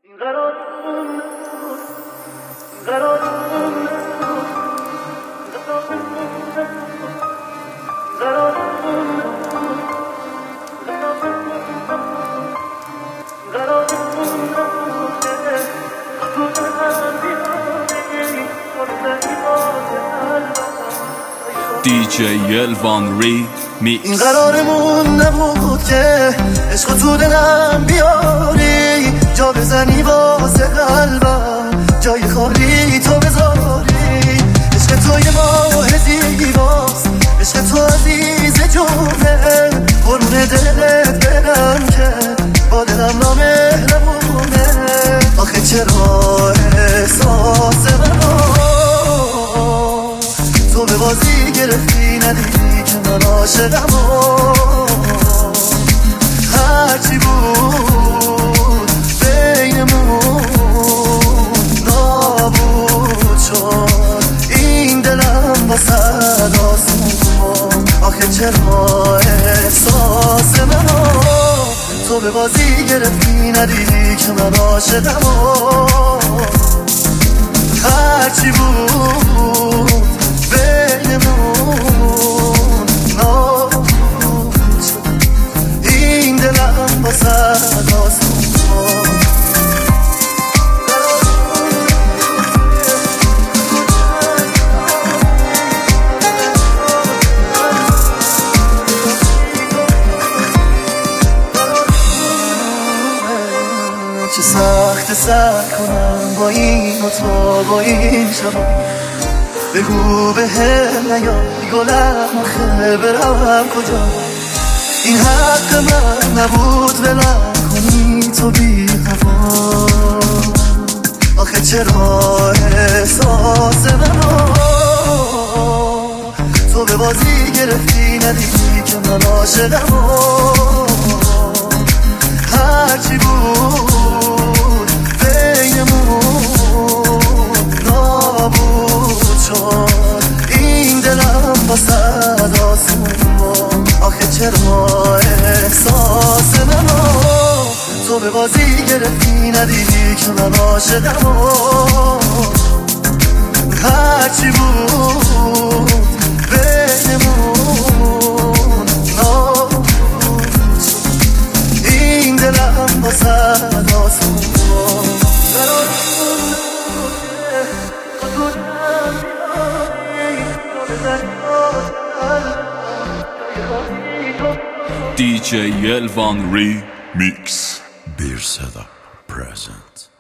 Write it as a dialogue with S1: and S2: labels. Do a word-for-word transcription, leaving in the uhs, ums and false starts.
S1: دی جی الوان ری میکس.
S2: این قرارمون نبود که عشق تو دلم بیاری، جا بزنی واسه قلبم، جای خالی تو بذاری. عشق تو یه ماه زیباست، عشق تو عزیز جونه، قربون دلت برم که با دلم نامهربونه. آخه چرا احساس منو تو به بازی گرفتی، ندیدی که من عاشقم و هرچی بود بینمون نابود شد این دلم با صد آسمون. آخه چرا احساس منو تو به بازی گرفتی، ندیدی که من عاشقم و هرچی بود بینمون نابود شد این دلم با صد آسمون. چه سخت سر کنم با این و تو با این شبا، بگو به هم نیای گلم آخه برم کجا. این حق من نبود ولم کنی تو بی هوا. آخه چرا احساس منو تو به بازی گرفتی، ندیدی که من عاشقم و هرچی بود بینمون نابود شد این دلم با صد آسمون. آخه چرا احساس منو تو به بازی گرفتی، ندیدی که من عاشقم و هرچی بود بینمون نابود شد این دلم با صد آسمون.
S1: دی جی الوان ری میکس.
S3: Bir Seda present.